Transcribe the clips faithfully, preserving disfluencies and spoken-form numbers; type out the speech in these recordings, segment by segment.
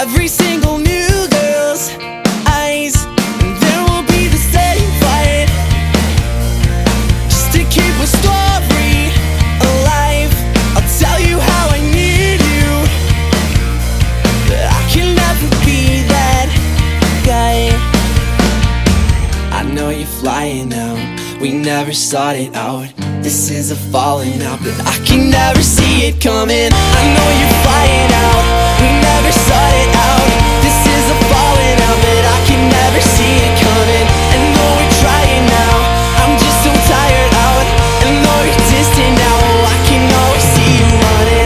every single new girl's eyes, and there will be the same fight just to keep a story alive. I'll tell you how I need you, but I can never be that guy. I know you're flying now, we never started out. This is a falling out, but I can never see it coming. I know you're flying out, we never started out. This is a falling out, but I can never see it coming. And though we're trying now, I'm just so tired out. And though you're distant now, I can always see you running.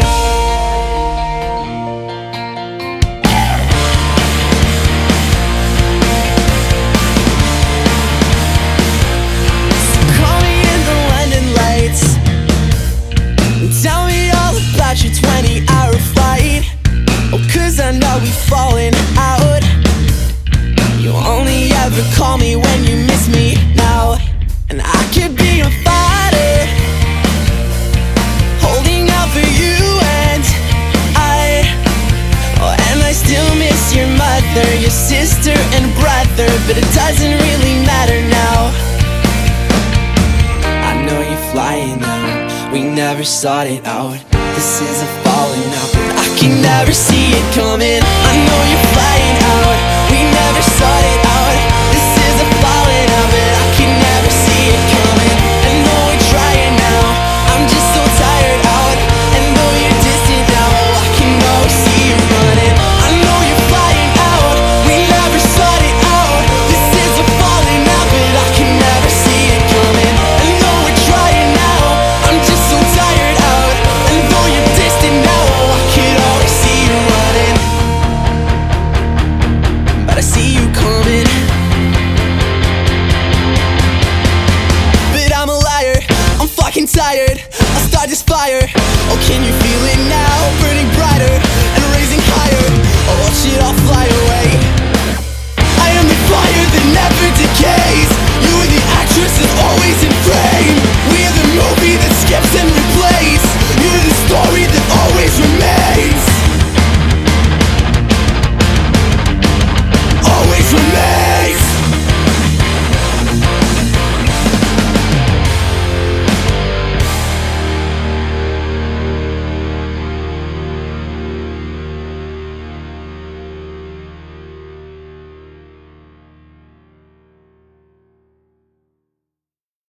So call me in the London lights and tell me all about your twenty hour flight. Oh, cause I know we've fallen out. You only ever call me when you miss me now. And I could be a fighter, holding out for you, and I Oh, and I still miss your mother, your sister and brother, but it doesn't really matter now. I know you're flying now, we never started out. This is a falling out, but I can never see it coming. I know you're flying out, we never started out. This is a falling out, but I can never see it coming. And though we're trying now, I'm just so tired out. And though you're distant now, I can always see you running. I know you're flying out, we never started out. This is a falling out, but I can never see it coming. And though we're trying now, I'm just so tired out. And though you're distant now, I can always see you running. But I see you coming. But I'm a liar, I'm fucking tired. I'll start this fire. Oh, can you feel